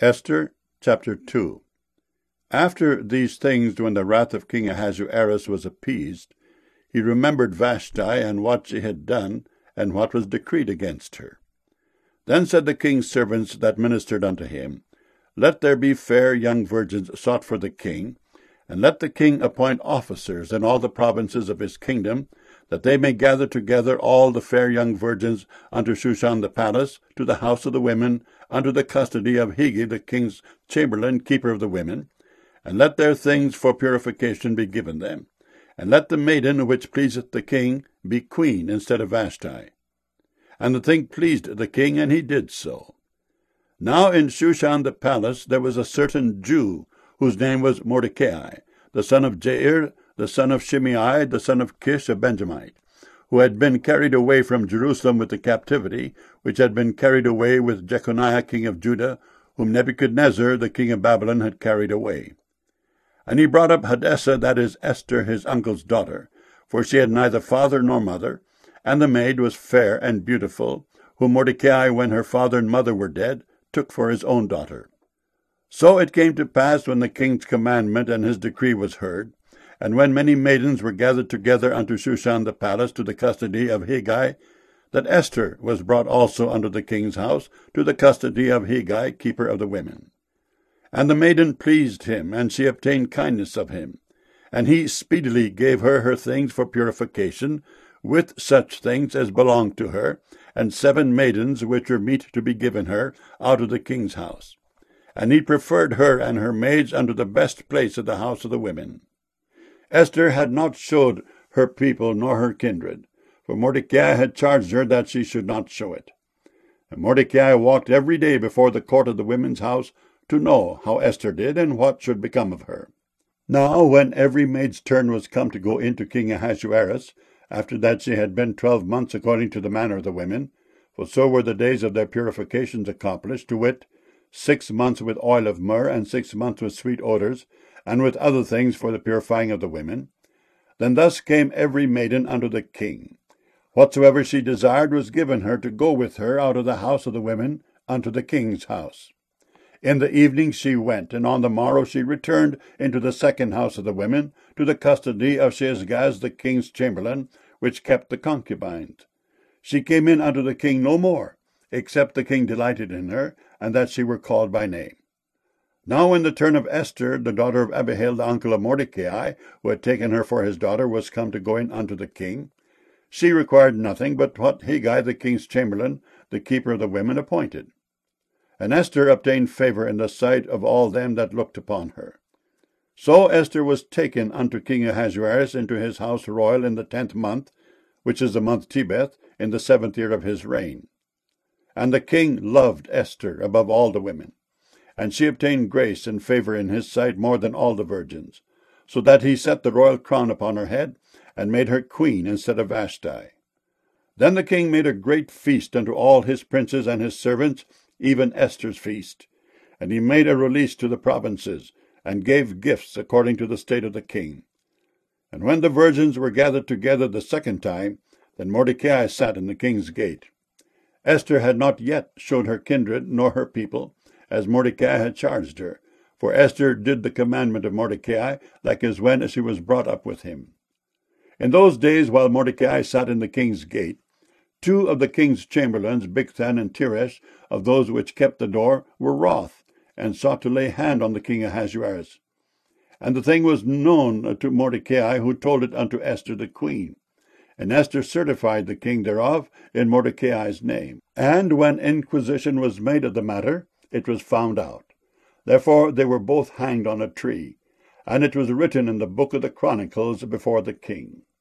Esther chapter 2. After these things, when the wrath of King Ahasuerus was appeased, he remembered Vashti and what she had done, and what was decreed against her. Then said the king's servants that ministered unto him, Let there be fair young virgins sought for the king, and let the king appoint officers in all the provinces of his kingdom, that they may gather together all the fair young virgins unto Shushan the palace, to the house of the women, unto the custody of Hegai the king's chamberlain, keeper of the women, and let their things for purification be given them, and let the maiden which pleaseth the king be queen instead of Vashti. And the thing pleased the king, and he did so. Now in Shushan the palace there was a certain Jew, whose name was Mordecai, the son of Jair, the son of Shimei, the son of Kish, a Benjamite, who had been carried away from Jerusalem with the captivity, which had been carried away with Jeconiah king of Judah, whom Nebuchadnezzar the king of Babylon had carried away. And he brought up Hadassah, that is Esther, his uncle's daughter, for she had neither father nor mother, and the maid was fair and beautiful, whom Mordecai, when her father and mother were dead, took for his own daughter. So it came to pass, when the king's commandment and his decree was heard, and when many maidens were gathered together unto Shushan the palace to the custody of Hegai, that Esther was brought also unto the king's house to the custody of Hegai, keeper of the women. And the maiden pleased him, and she obtained kindness of him. And he speedily gave her things for purification, with such things as belonged to her, and 7 maidens which were meet to be given her out of the king's house. And he preferred her and her maids unto the best place of the house of the women. Esther had not showed her people nor her kindred, for Mordecai had charged her that she should not show it. And Mordecai walked every day before the court of the women's house, to know how Esther did, and what should become of her. Now when every maid's turn was come to go into King Ahasuerus, after that she had been 12 months according to the manner of the women, for so were the days of their purifications accomplished, to wit, 6 months with oil of myrrh, and 6 months with sweet odors, and with other things for the purifying of the women, then thus came every maiden unto the king. Whatsoever she desired was given her to go with her out of the house of the women unto the king's house. In the evening she went, and on the morrow she returned into the second house of the women, to the custody of Shaashgaz the king's chamberlain, which kept the concubines. She came in unto the king no more, except the king delighted in her, and that she were called by name. Now when the turn of Esther, the daughter of Abihail, the uncle of Mordecai, who had taken her for his daughter, was come to go in unto the king, she required nothing but what Hegai the king's chamberlain, the keeper of the women, appointed. And Esther obtained favor in the sight of all them that looked upon her. So Esther was taken unto King Ahasuerus into his house royal in the 10th month, which is the month Tebeth, in the 7th year of his reign. And the king loved Esther above all the women, and she obtained grace and favor in his sight more than all the virgins, so that he set the royal crown upon her head, and made her queen instead of Vashti. Then the king made a great feast unto all his princes and his servants, even Esther's feast. And he made a release to the provinces, and gave gifts according to the state of the king. And when the virgins were gathered together the second time, then Mordecai sat in the king's gate. Esther had not yet showed her kindred nor her people, as Mordecai had charged her, for Esther did the commandment of Mordecai, like as when she was brought up with him. In those days, while Mordecai sat in the king's gate, 2 of the king's chamberlains, Bigthan and Teresh, of those which kept the door, were wroth, and sought to lay hand on the king Ahasuerus. And the thing was known to Mordecai, who told it unto Esther the queen. And Esther certified the king thereof in Mordecai's name. And when inquisition was made of the matter, it was found out. Therefore they were both hanged on a tree, and it was written in the book of the Chronicles before the king.